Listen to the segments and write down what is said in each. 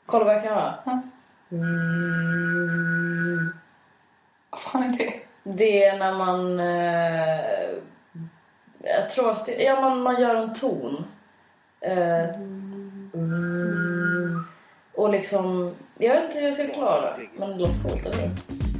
Kolla vad jag kan göra. Ja. Vad fan är det? Det är när man... jag tror att man gör en ton. Och liksom... Jag vet inte hur jag ska klara det. Men det låter coolt, eller?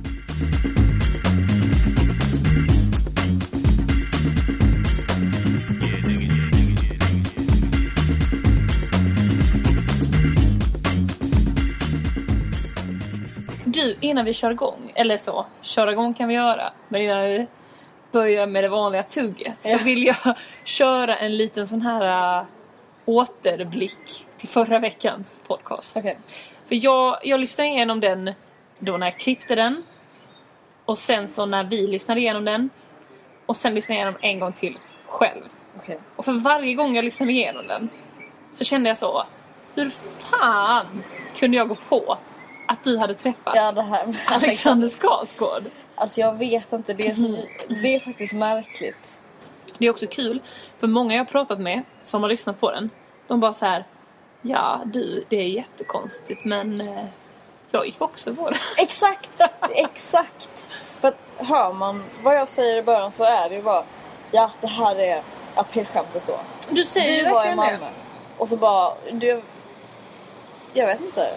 Du, innan vi kör igång, eller så, köra igång kan vi göra, men innan vi börjar med det vanliga tugget så vill jag köra en liten sån här återblick till förra veckans podcast. Okej. För jag lyssnade igenom den då när jag klippte den, och sen så när vi lyssnade igenom den, och sen lyssnade jag igenom en gång till själv. Okej. Och för varje gång jag lyssnade igenom den så kände jag så, hur fan kunde jag gå på att du hade träffat det här Alexander Skarsgård? Alltså jag vet inte, det är faktiskt märkligt. Det är också kul, för många jag har pratat med som har lyssnat på den, de bara så här: ja du, det är jättekonstigt, men jag gick också på det. Exakt. För att hör man vad jag säger i början så är det ju bara, ja, det här är aprilskämtet då. Du säger ju var i verkligen Malmö. det. Och så bara, jag vet inte.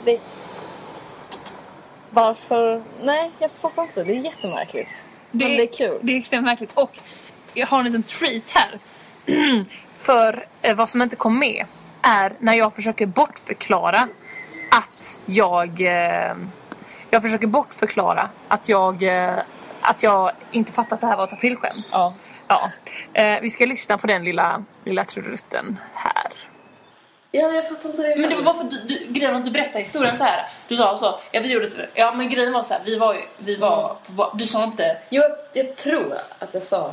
Varför? Nej, jag fattar inte. Det är jättemärkligt. Men det är kul. Det är extremt märkligt. Och jag har en liten treat här. För vad som inte kom med är när jag försöker bortförklara att jag försöker bortförklara att jag inte fattat att det här var ett aprilskämt. Ja. Vi ska lyssna på den lilla trudelutten här. Ja, jag fattar inte det. Men det var bara för att grejen att du berättade historien så här. Du sa så, ja vi gjorde det. Ja, men grejen var så här, vi var du sa inte. Jo, jag tror att jag sa.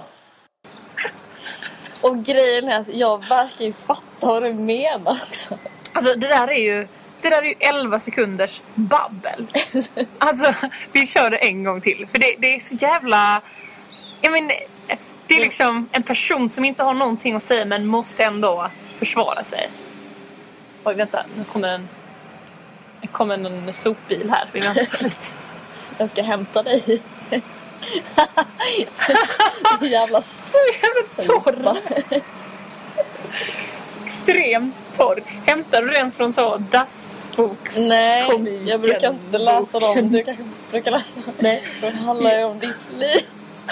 Och grejen är att jag verkligen fattar vad du menar också. Alltså det där är ju 11 sekunders babbel. Alltså vi kör det en gång till, för det är så jävla, jag menar, det är liksom en person som inte har någonting att säga men måste ändå försvara sig. Oj, vänta, nu kommer en sopbil här. Vi väntar lite. Jag ska hämta dig. Jävla torr. Extremt torr. Hämtar du den från så dassboks? Nej, jag brukar inte läsa dem. Du kanske brukar läsa. Nej, det handlar ju om ditt liv.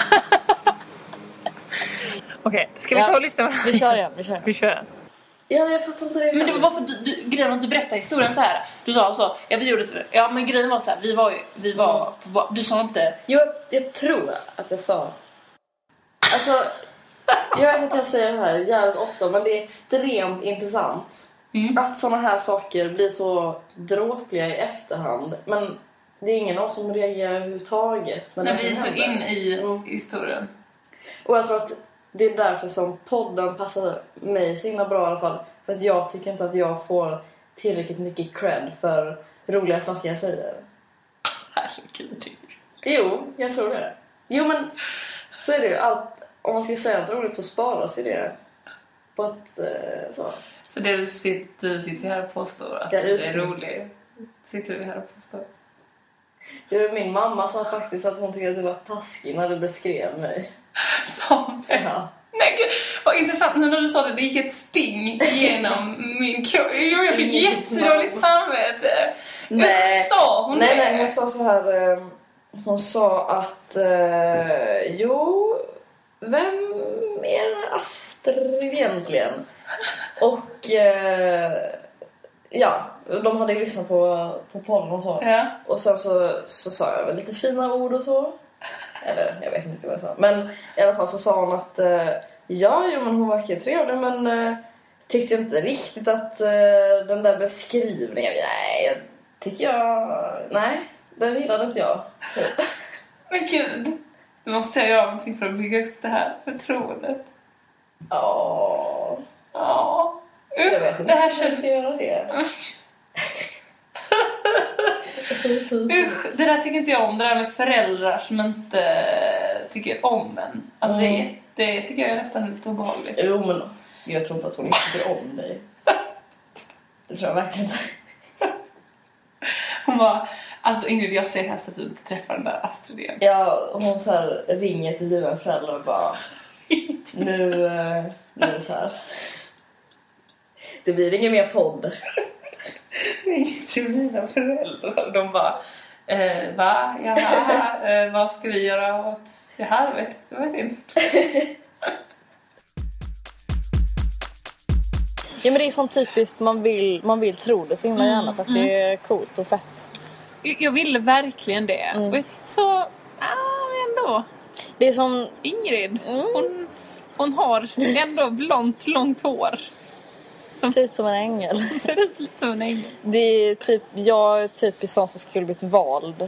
Okej, ska vi ta och lyssna? Vi kör igen. Vi kör. Ja, jag fattar inte det. Men det var bara för att grejen att du berättade historien så här. Du sa så, ja vi gjorde det. Ja, men grejen var så här, vi var du sa inte. Jo, jag tror att jag sa. Alltså, jag vet att jag säger det här jävligt ofta, men det är extremt intressant att såna här saker blir så dråpliga i efterhand. Men det är ingen av oss som reagerar överhuvudtaget när vi är så in i historien. Och jag tror att det är därför som podden passar mig så himla bra i alla fall. För att jag tycker inte att jag får tillräckligt mycket cred för roliga saker jag säger. Herregud. Jo, jag tror det. Jo, men så är det ju. Om man ska säga något roligt så sparas ju det på ett så. Så det du sitter här och påstår att det är roligt. Sitter du här och påstår? Jo, min mamma sa faktiskt att hon tyckte att det var taskigt när du beskrev mig. Sa det? Ja. Nej, vad intressant. Nu när du sa det, det gick ett sting genom min Jo, jag fick jättedåligt samvete. Nej. Sa hon det? Nej, hon sa så här. Hon sa att jo, vem är den här Astrid egentligen? Och ja, de hade lyssnat på podden och så. Ja. Och sen så sa jag väl lite fina ord och så. Eller jag vet inte vad jag sa. Men i alla fall så sa hon att men hon verkar trevlig, men tyckte inte riktigt att den där beskrivningen, nej, den gillade inte jag. Men gud, nu måste jag göra någonting för att bygga upp det här förtroendet. Ja. Jag vet inte det här hur jag ska göra det. Det där tycker inte jag om. Det där med föräldrar som inte tycker om en. Alltså det tycker jag är nästan lite obehagligt. Jo, men jag tror inte att hon inte tycker om dig. Det tror jag verkligen inte. bara, alltså Ingrid, jag ser helst att du inte träffar den där Astrid igen. Ja, hon så här ringer till dina föräldrar och bara nu är det så här. Det blir ingen mer podd. Ringer till mina föräldrar. De bara, va? Jaha, vad ska vi göra åt det här? Vet du, det var synd. Ja, men det är sånt typiskt man vill tro det så himla gärna för att det är coolt och fett. Jag ville verkligen det. Och jag tänkte så, ändå. Det är som Ingrid. Hon har ändå blont, långt hår. Ser ut som en ängel. Ser ut lite som en ängel. Det är typ, jag är typiskt sån som skulle blivit vald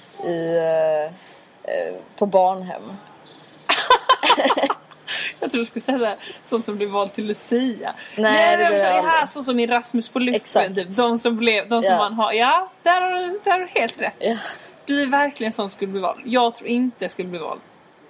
på barnhem. Jag tror du skulle säga såhär, sånt som blev vald till Lucia. Nej, det är här så som i Rasmus på Lyften. Typ. De som man har. Ja, där har du helt rätt. Ja. Du är verkligen sån som skulle bli vald. Jag tror inte jag skulle bli vald.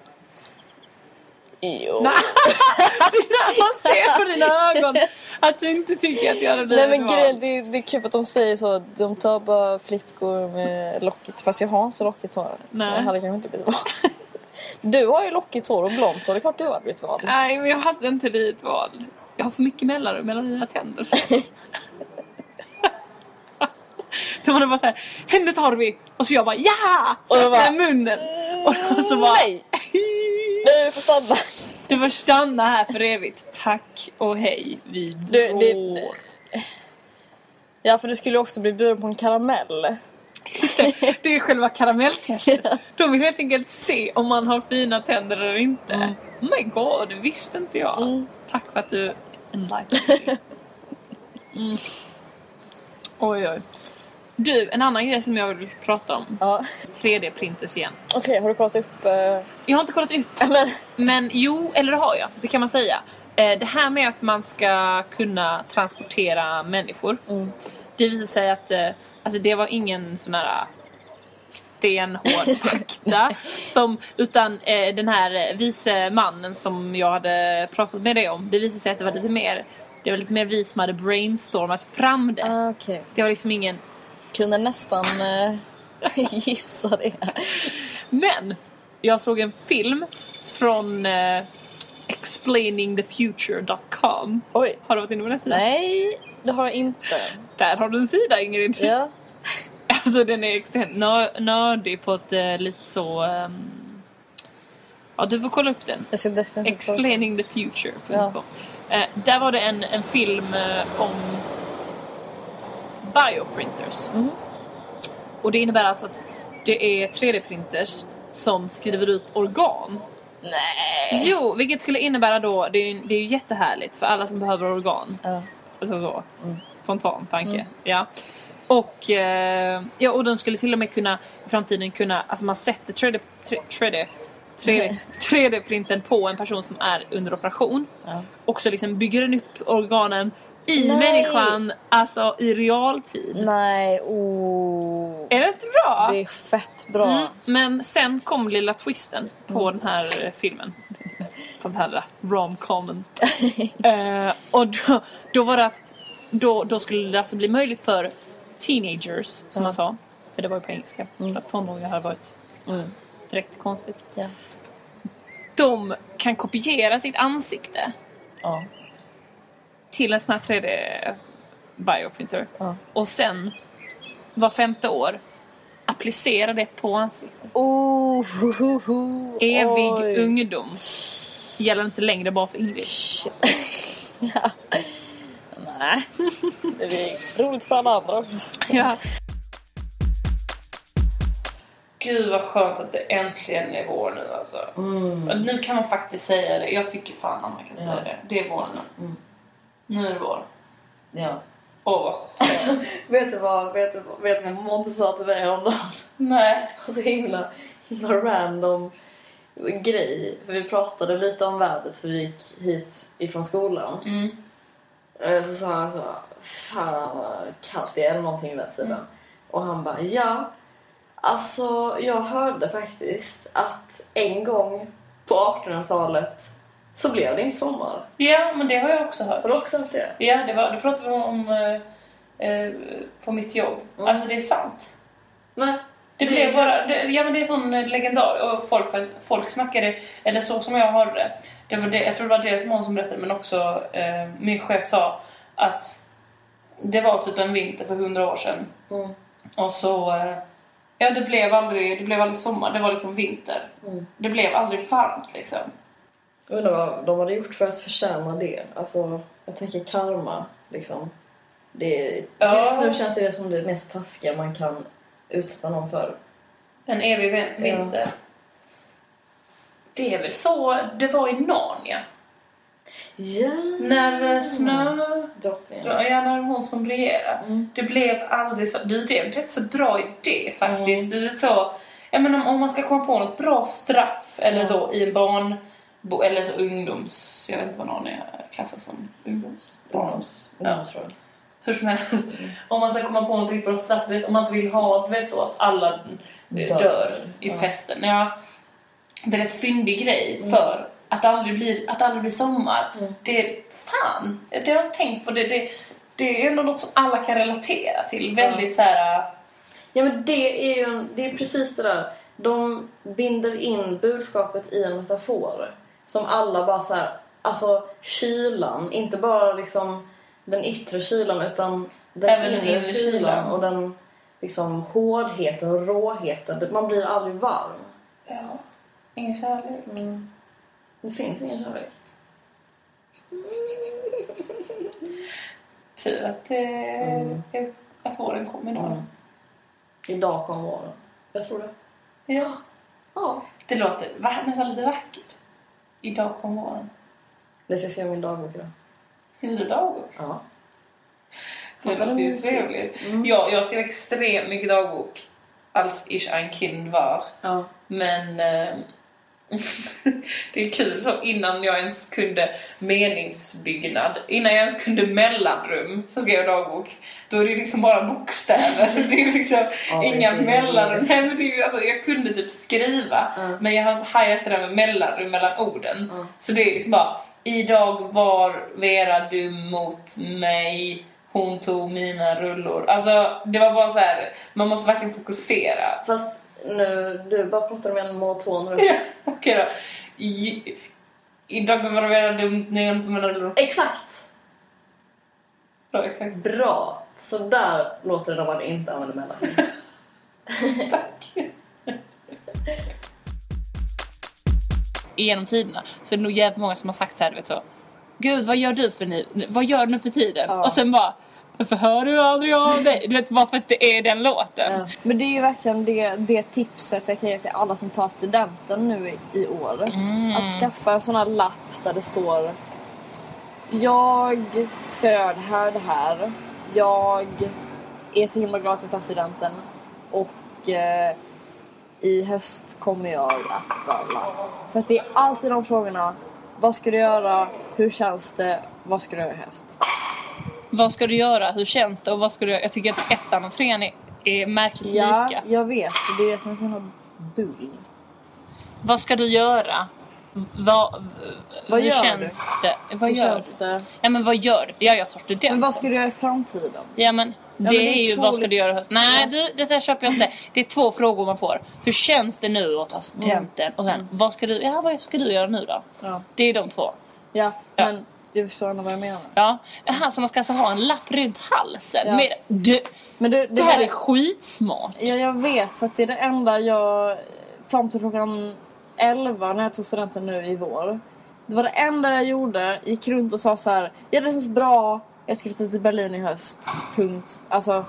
Jo. Nej. Man ser på dina ögon att du inte tycker att jag hade blivit vald. Nej, men grejen, det är kul att de säger så. De tar bara flickor med lockigt. Fast jag har inte så lockigt hår. Nej. Jag hade kanske inte blivit vald. Du har ju lockigt hår och blont hår. Det är klart du har blivit vald. Nej, men jag hade inte blivit vald. Jag har för mycket mellanrum mellan dina tänder. Då var det bara så här, henne tar vi. Och så jag bara, ja! Så jag bara, munnen. Och så bara, nej! Du får stanna. Du får stanna här för evigt. Tack och hej. Vi går. Ja, för du skulle också bli bjuden på en karamell. Just det är själva karamelltestet. De vill helt enkelt se om man har fina tänder eller inte. Oh my god, det visste inte jag. Tack för att du enlightened me. Oj. Du, en annan grej som jag vill prata om. Ja. 3D-printers igen. Okej, har du kollat upp? Jag har inte kollat upp. Men jo, eller det har jag. Det kan man säga. Det här med att man ska kunna transportera människor. Det visar sig att alltså det var ingen sån här stenhård fakta utan den här vice mannen som jag hade pratat med dig om. Det visade sig att det var lite mer vi som hade brainstormat fram det. Okay. Det var liksom ingen... Kunde nästan gissa det. Men jag såg en film från explainingthefuture.com. Oj. Har du varit inne på den sidan? Nej, det har jag inte. Där har du en sida, Ingrid. Ja. Alltså den är extremt nördig på ett lite så... ja, du får kolla upp den. Jag ska definitivt explainingthefuture.com. Där var det en film om bioprinters. Och det innebär alltså att det är 3D-printers som skriver ut organ. Nej. Jo, vilket skulle innebära då, det är ju jättehärligt för alla som behöver organ. Alltså så. Spontan tanke. Ja. Och och de skulle till och med kunna i framtiden kunna, alltså man sätter 3D-printen på en person som är under operation. Och så liksom bygger den upp organen i människan, alltså i realtid. Nej, Är det inte bra? Det är fett bra. Men sen kom lilla twisten på den här filmen. På den här rom-comen. Och då var det att då skulle det alltså bli möjligt för teenagers, som man sa. För det var ju på engelska. Så att tonåringar hade varit direkt konstigt. Ja. De kan kopiera sitt ansikte. Ja. Till en sån här 3D bioprinter. Och sen var 5:e år applicera det på ansiktet. Evig ungdom. Gäller inte längre bara för Ingrid. Ja. Nej. Det är roligt för alla andra. Ja. Gud vad skönt att det äntligen är vår nu alltså. Nu kan man faktiskt säga det. Jag tycker fan att man kan säga det. Det är vår nu. Nu är det vår. Ja. Vad alltså, vet du vad Monty sa till mig om dagen? Nej. Så himla random grej. För vi pratade lite om vädret för vi gick hit ifrån skolan. Så sa han så, fan vad kallt det är eller någonting där sidan. Och han bara, ja. Alltså jag hörde faktiskt att en gång på 1800-talet så blev det inte sommar. Ja, men det har jag också hört. Har du också hört det? Ja, det pratade vi om på mitt jobb. Alltså det är sant. Nej. Det blev bara, men det är sån legendar och folk snackade, eller så som jag hörde. Jag tror det var dels någon som berättade, men också min chef sa att det var typ en vinter för 100 år sedan. Och så det blev aldrig sommar, det var liksom vinter. Det blev aldrig varmt liksom. Jag undrar vad de hade gjort för att förtjäna det. Alltså, jag tänker karma liksom. Just nu känns det som det mest taskiga man kan utsätta någon för. En evig vinter. Det är väl så det var i Narnia. Ja. När snö... när hon som regerar. Det blev aldrig så... Det är rätt så bra idé faktiskt. Det är så... Jag menar, om man ska komma på något bra straff eller så i en barn... Eller så ungdoms... Jag vet inte vad Narnia klassas som. Ungdomsroll. Hur som helst. Om man ska komma på något riktigt bra straff, om man inte vill ha, vet så att alla dör i pesten. Ja, det är ett fyndig grej för att det aldrig blir sommar. Det har jag tänkt på. Det är ändå något som alla kan relatera till. Väldigt så här. Ja, men det är precis det där. De binder in budskapet i en metafor som alla bara så här, alltså kylan, inte bara liksom den yttre kylan utan den inre kylan och den liksom hårdheten och råheten. Man blir aldrig varm. Ja, ingen kärlek. Det finns ingen kärlek. Tur att våren kommer idag. Idag kommer våren. Jag tror det. Ja. Det låter nästan lite vackert. Idag kommer våren. Det ska jag skriva min dagbok idag. Skriver du dagbok? Ja. Det låter ju trevligt. Jag skrev extremt mycket dagbok. Als ich ein Kind war. Ja. Men det är kul så innan jag ens kunde meningsbyggnad. Innan jag ens kunde mellanrum så skrev jag dagbok. Då är det liksom bara bokstäver. Det är liksom inga mellanrum. Nej, men det är, alltså, jag kunde typ skriva. Men jag har inte hajat det där med mellanrum mellan orden. Så det är liksom bara: idag var Vera dum mot mig. Hon tog mina rullor. Alltså det var bara så här. Man måste verkligen fokusera. Fast nu, du bara pratar om en monoton röst. Ja, okej då. Idag var Vera dum när jag tog mina rullor. Exakt. Ja, exakt. Bra. Så där låter det när man inte använder mellanrum. Tack. Genom tiderna så är det nog jävligt många som har sagt så här, du vet så: Gud, vad gör du nu för tiden? Och sen bara: varför hör du aldrig av dig? Du vet, bara för att det är den låten. Men det är ju verkligen det tipset jag kan ge till alla som tar studenten nu i år. Att skaffa en sån här lapp där det står: jag ska göra det här. Jag är så himla glad att jag tar studenten. Och i höst kommer jag att balla. För att det är alltid de frågorna: vad ska du göra? Hur känns det? Vad ska du göra i höst? Vad ska du göra? Hur känns det? Och vad ska du göra? Jag tycker att 1:an och 3:an är märkligt lika. Ja, jag vet. Det är det som är sån här bull. Vad ska du göra? Hur gör känns det? Vad gör du? Ja, men vad gör du? Ja, jag tar studenten. Men vad ska du göra i framtiden? Ja, men det är ju vad ska du göra i höst? Nej, det där köper jag inte. Det är 2 frågor man får. Hur känns det nu att ta studenten? Och sen, vad ska du göra nu då? Ja. Det är de 2. Ja, men du förstår vad jag menar. Ja, så man ska alltså ha en lapp runt halsen. Ja. Men det här är skitsmart. Ja, jag vet. För att det är det enda jag... Fram till klockan 11 när jag tog studenten nu i vår. Det var det enda jag gjorde. Gick runt och sa så här: ja, det känns bra. Jag ska flytta till Berlin i höst. Punkt. Alltså,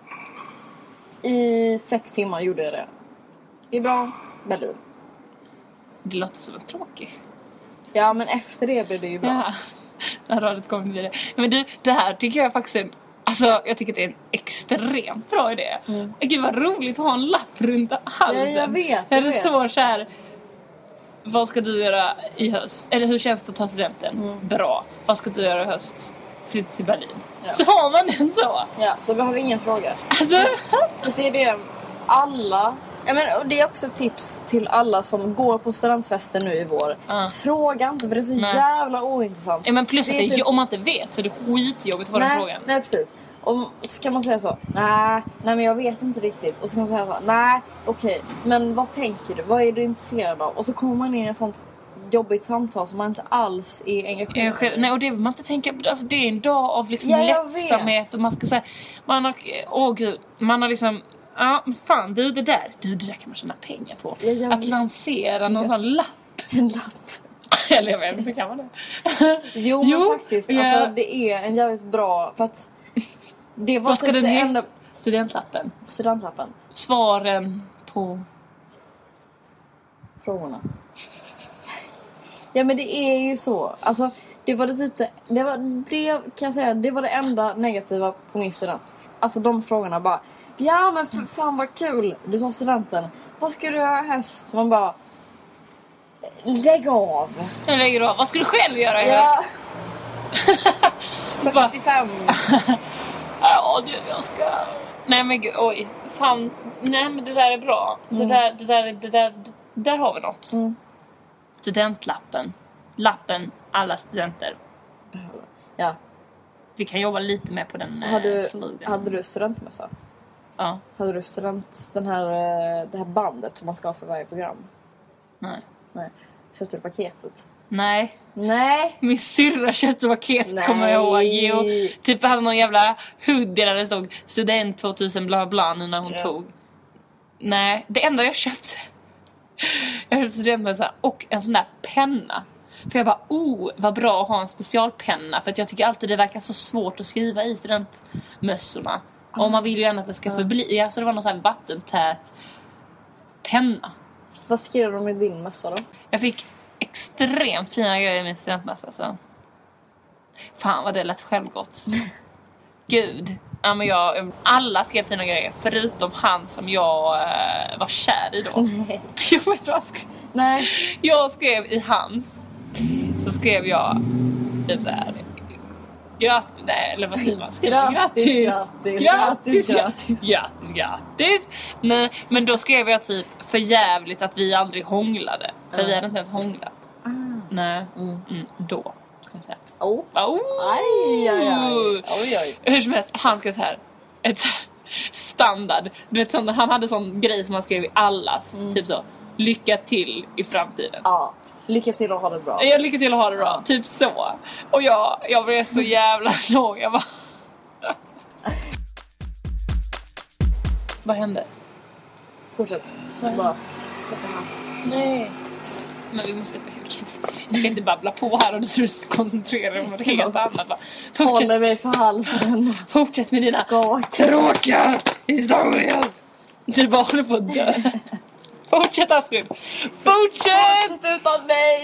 i 6 timmar gjorde jag det. Det är bra. Berlin. Det låter så tråkigt. Ja, men efter det blev det ju bra. Ja, det har det kommit vidare. Men du, det här tycker jag faktiskt alltså, jag tycker det är en extremt bra idé. Gud, vad roligt att ha en lapp runt halsen. Ja, jag vet. Där det står så här: vad ska du göra i höst? Eller hur känns det att ta studenten? Bra. Vad ska du göra i höst? Flytta till Berlin. Ja. Så har man den så. Ja, så behöver vi ingen fråga. Alltså. Det är det alla... Ja, men, och det är också ett tips till alla som går på studentfester nu i vår. Fråga inte, för det är så jävla ointressant. Ja, men plus att om man inte vet så är det skitjobbigt att få den frågan. Nej, precis. Och så kan man säga så, nej men jag vet inte riktigt. Och så kan man säga så, nej okej, men vad tänker du? Vad är du intresserad av? Och så kommer man in i ett sånt jobbigt samtal som man inte alls är engagerad i. Nej, och det vill man inte tänka på. Alltså det är en dag av liksom lättsamhet. Och man ska säga, man har liksom, ja fan det där kan man tjäna pengar på. Att lansera någon sån lapp. En lapp. Eller jag vet inte, kan man det? Jo, men faktiskt, alltså det är en jävligt bra, för att det var vad ska typ den heta? Studentlappen. Svaren på frågorna. Ja, men det är ju så. Alltså, det var det typ det var det enda negativa på min student. Alltså de frågorna bara, ja men fan vad kul. Du sa studenten, vad ska du göra i höst? Man bara, lägg av. Vad ska du själv göra i höst? Ja. 45. Ja, jag ska... Nej men gud, oj. Fan, nej men det där är bra. Det där har vi något. Studentlappen. Lappen alla studenter. Ja. Vi kan jobba lite mer på den. Hade du studentmössa? Ja. Hade du det här bandet som man ska ha för varje program? Nej. Köpte du paketet? Nej. Min syrra köpte paket, kommer jag ihåg. Och typ hade någon jävla hoodie där det stod student 2000 bla bla nu när hon tog. Nej, det enda jag köpte studentmössa och en sån där penna. För jag bara, vad bra att ha en specialpenna. För att jag tycker alltid det verkar så svårt att skriva i studentmössorna. Och man vill ju gärna att det ska förbli. Så det var någon sån här vattentät penna. Vad skrev du med din mössa då? Jag fick extremt fina grejer i min studentmössa. Så. Fan vad det lät självgott. Gud. Ja, men alla skrev fina grejer. Förutom han som jag var kär i då. Nej. Jag vet vad jag skrev. Nej. Jag skrev i hans. Så skrev jag typ så här. Grattis, nej, eller vad säger man? Grattis. Nej, men då skrev jag typ för jävligt att vi aldrig hånglade. För vi hade inte ens hånglat. Nej, då ska jag säga. Aj. Hur som helst, han skrev så här. Ett standard. Du vet, han hade sån grej som han skrev i allas. Typ så, lycka till i framtiden. Ja. Lycka till att ha det bra. Jag lycka till att ha det bra, typ så. Och jag blev så jävla lång. Jag bara... Vad hände? Fortsätt. Bara sätta halsen. Nej. Men vi måste... Jag kan inte babbla på här och du tror koncentrera dig om något helt annat. Håller mig för halsen. Fortsätt med dina tråkiga historier. Du bara håller på att dö. Fortsätt Astrid. Fortsätt utan mig.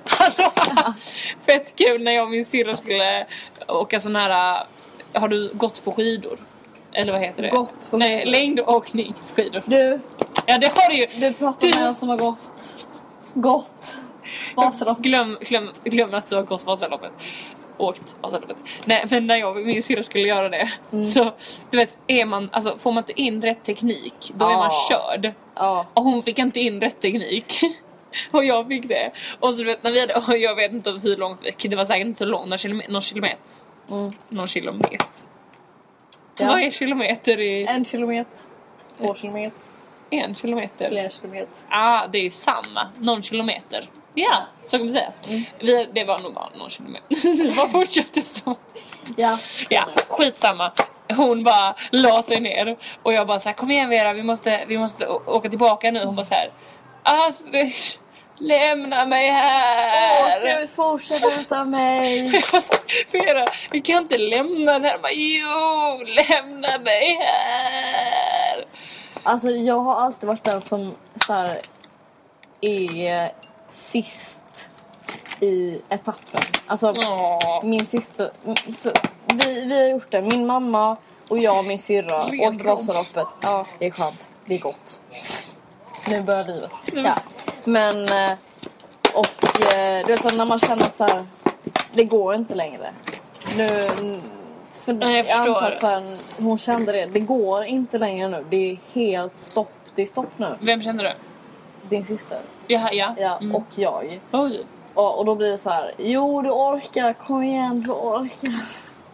Fett kul när jag och min syrra skulle åka sån här. Har du gått på skidor? Eller vad heter det? Gått på Nej, längdåkningsskidor. Du. Ja, det har du ju. Du pratar med en som har gått Vasaloppet. Glöm att du har gått Vasaloppet. Åkt Vasaloppet. Nej, men när jag och min syrra skulle göra det. Så du vet, får man inte in rätt teknik, då är man körd. Och hon fick inte in rätt teknik. Och jag fick det. Och så du vet, när vi hade, jag vet inte hur långt, det var säkert inte så långt, någon kilometer. Någon kilometer. Ja. Vad är kilometer i? 1 kilometer. 2 kilometer. 1 kilometer. Flera kilometer. Det är ju samma. Någon kilometer. Ja, så kan man säga. Det var nog bara någon kilometer. Vad fortsatte så? Ja, skitsamma. Hon bara la sig ner. Och jag bara så här, kom igen Vera, vi måste åka tillbaka nu. Hon bara så här, Astrid, lämna mig här. Gud, fortsätt utan mig. Vera, vi kan inte lämna den här. Bara, jo, lämna mig här. Alltså jag har alltid varit den som så här, är sist i etappen. Alltså min syster, vi har gjort det. Min mamma och jag och min syrra åkte Vasaloppet. Ja, det är skönt. Det är gott. Nu börjar livet. Ja. Men och det är så när man känner att så här, det går inte längre. Nu för jag antar att så här, hon kände det. Det går inte längre nu. Det är helt stopp. Det är stopp nu. Vem kände du? Din syster. Ja. Och jag. Oj. Och då blir det så här, jo du orkar, kom igen, du orkar.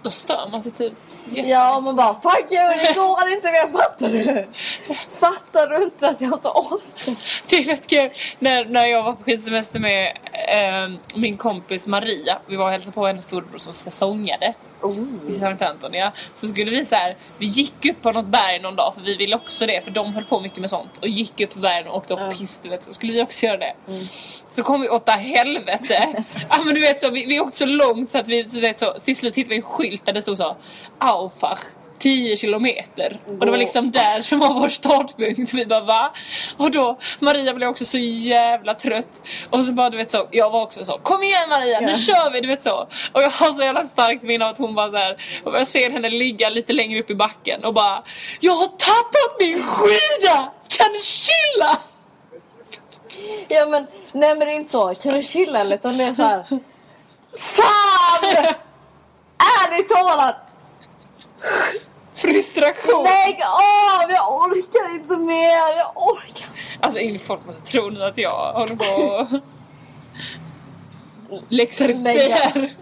Då stör man sig typ. Ja, man bara, fuck you, det går inte mer, fattar du? Fattar du inte att jag inte orkar? Det är rätt kul. När jag var på skidsemester med min kompis Maria. Vi var och hälsade på hennes storbror som säsongade i Sankt Anton, ja. Så skulle vi så här, vi gick upp på något berg någon dag, för vi ville också det, för de höll på mycket med sånt. Och gick upp på bergen och åkte upp pist, vet, så skulle vi också göra det. Så kom vi åt helvete. Ja, men du vet så, vi åkte så långt så att vi, så vet, så, till slut hittade vi en skylt där det stod så Aufach 10 kilometer. Och det var liksom där som var vår startpunkt. Vi bara, va? Och då, Maria blev också så jävla trött. Och så bara, du vet så, jag var också så, kom igen Maria, nu kör vi, du vet så. Och jag har så jävla starkt minne av att hon bara där, och jag ser henne ligga lite längre upp i backen och bara, jag har tappat min skida! Kan du chilla? Ja, men, nej, men det är inte så. Kan du chilla lite? Utan det är så här, fan! Ärligt talat! Frustration. Lägg av, jag orkar inte mer. Jag orkar. Alltså folk måste tro nu att jag håller på läxar upp det här.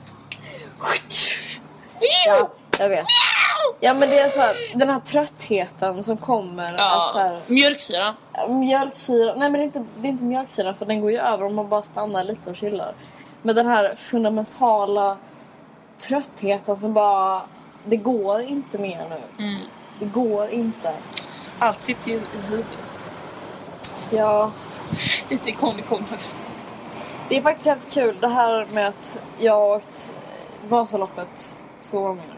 Ja, jag vet. Ja, men det är så här, den här tröttheten som kommer. Ja, att så här, mjölksyra. Mjölksyra. Nej, men det är inte mjölksyra, för den går ju över om man bara stannar lite och chillar. Men den här fundamentala tröttheten som bara, det går inte mer nu. Det går inte. Allt sitter ju i huvudet. Ja. Lite kondition också. Det är faktiskt helt kul det här med att jag har åkt Vasaloppet 2 gånger.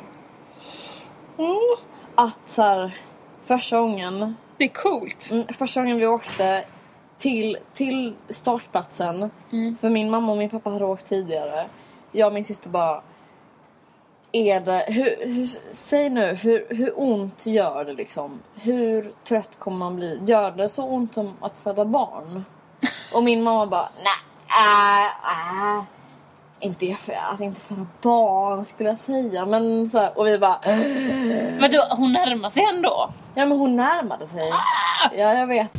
Att så här, första gången. Det är coolt. Första gången vi åkte till startplatsen. För min mamma och min pappa hade åkt tidigare. Jag och min syster bara, är det, säg nu, hur ont gör det liksom? Hur trött kommer man bli? Gör det så ont som att föda barn? Och min mamma bara, nej, inte föda barn skulle jag säga. Men så här, och vi bara, men då, hon närmar sig ändå. Ja, men hon närmade sig. Ja, jag vet.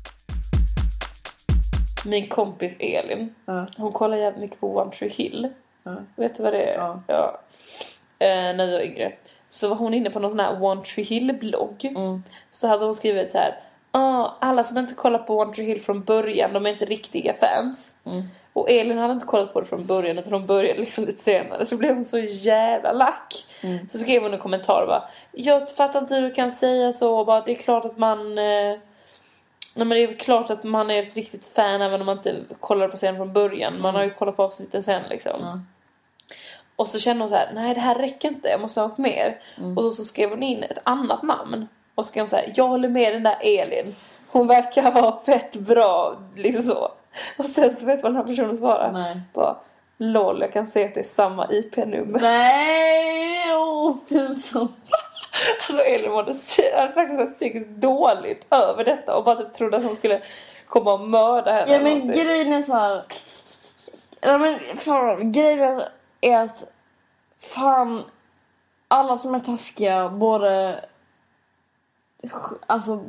Min kompis Elin, hon kollar jävligt mycket på One Tree Hill. Vet du vad det är? Ja. När jag var yngre. Så var hon inne på någon sån här One Tree Hill-blogg. Så hade hon skrivit så här, alla som inte kollar på One Tree Hill från början, de är inte riktiga fans. Och Elin hade inte kollat på det från början, utan hon började liksom lite senare. Så blev hon så jävla lack. Så skrev hon en kommentar och bara, jag fattar inte hur du kan säga så. Bara, det är klart att man... Nej, men det är klart att man är ett riktigt fan även om man inte kollar på scenen från början. Man har ju kollat på avsnitten sen liksom. Och så kände hon så här, nej det här räcker inte, jag måste ha något mer. Och så skrev hon in ett annat namn. Och så skrev hon så här, jag håller med den där Elin. Hon verkar vara fett bra, liksom så. Och sen så vet vad den här personen svarar. Nej. Bara, lol, jag kan se att det är samma IP-nummer. Nej, pinsamt. Alltså Elin mådde faktiskt psykiskt dåligt över detta. Och bara typ trodde att hon skulle komma och mörda henne. Ja, men grejen är så här. Ja, men fan, grejen är att fan, alla som är taskiga både, alltså,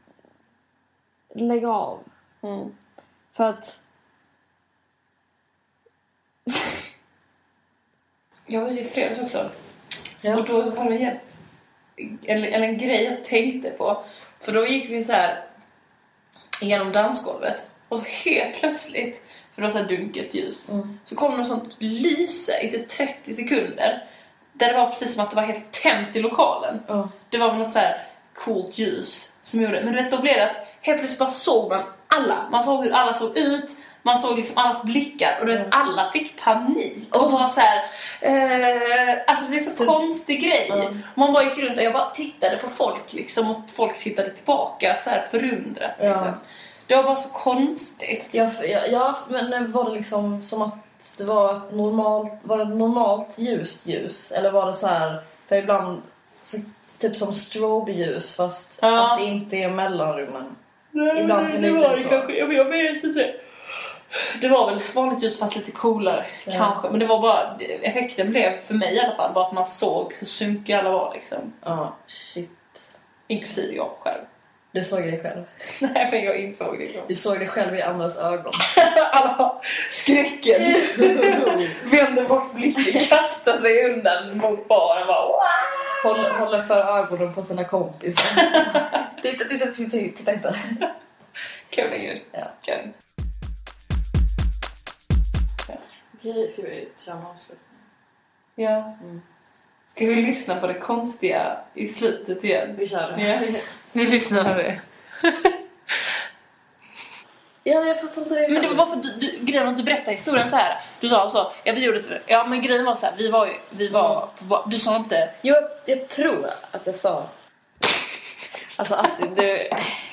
lägg av. För att jag var i fredags också. Ja. Och då har det gett en grej jag tänkte på. För då gick vi så här genom dansgolvet. Och så helt plötsligt, för det var så här dunkelt ljus, så kom det något sånt lyse i typ 30 sekunder. Där det var precis som att det var helt tänt i lokalen. Det var något så här coolt ljus som gjorde. Men du vet, då blev det att helt plötsligt bara såg man alla. Man såg hur alla såg ut. Man såg liksom allas blickar. Och du vet, alla fick panik. Och bara så här, alltså det blev så konstig grej. Man bara gick runt och jag bara tittade på folk liksom. Och folk tittade tillbaka så här förundrat liksom. Det var bara så konstigt. Ja, men var det liksom som att det var ett normalt ljus? Eller var det så här, för ibland så, typ som strobe-ljus, fast att det inte är mellanrummen. Nej, ibland kan det var bli så. Kanske, jag vet inte. Det var väl vanligt ljus fast lite coolare kanske. Men det var bara, effekten blev för mig i alla fall bara att man såg hur synkiga alla var liksom. Shit. Inklusive jag själv. Du såg dig själv. Nej, men jag insåg det. Du såg dig själv i andras ögon. Alla skräcken. Vänder bort blicken, kastar sig undan mot baren. Håller för ögonen på sina kompisar. Titta inte. Kul längre. Ja. Kul. Okej, ska vi köra en avslutning? Ja. Ska vi lyssna på det konstiga i slutet igen? Vi kör det. Ja. Nu lyssnar vi det. Ja, jag fattar inte det. Men det var bara för att grejen att du berättade historien så här. Du sa så, ja vi gjorde det. Ja, men grejen var så här, vi var du sa inte. Jag tror att jag sa. Alltså du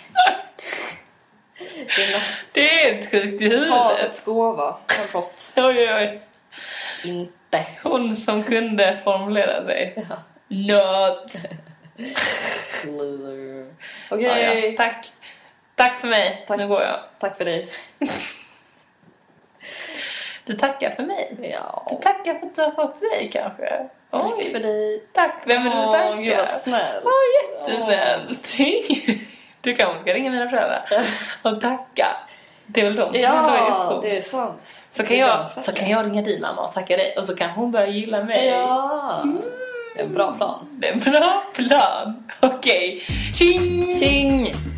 det är ett sjukt i huvudet. Talets gåva har fått. Oj. Inte. Hon som kunde formulera sig. Ja. Not. Okej. Ja. Tack för mig. Tack. Nu går jag. Tack för dig. Du tackar för mig. Ja. Du tackar för att du har fått mig kanske. Tack Oj. för dig. Tack. Vem vill du tacka? Gud vad snäll. Jättesnällt. Du kanske ska ringa mina föräldrar och tacka. Det är väl de som Ja, det är sant. Så kan jag ringa din mamma och tacka dig. Och så kan hon börja gilla mig. Ja. Det är en bra plan. Det är en bra plan. Okej. Tjing! Tjing!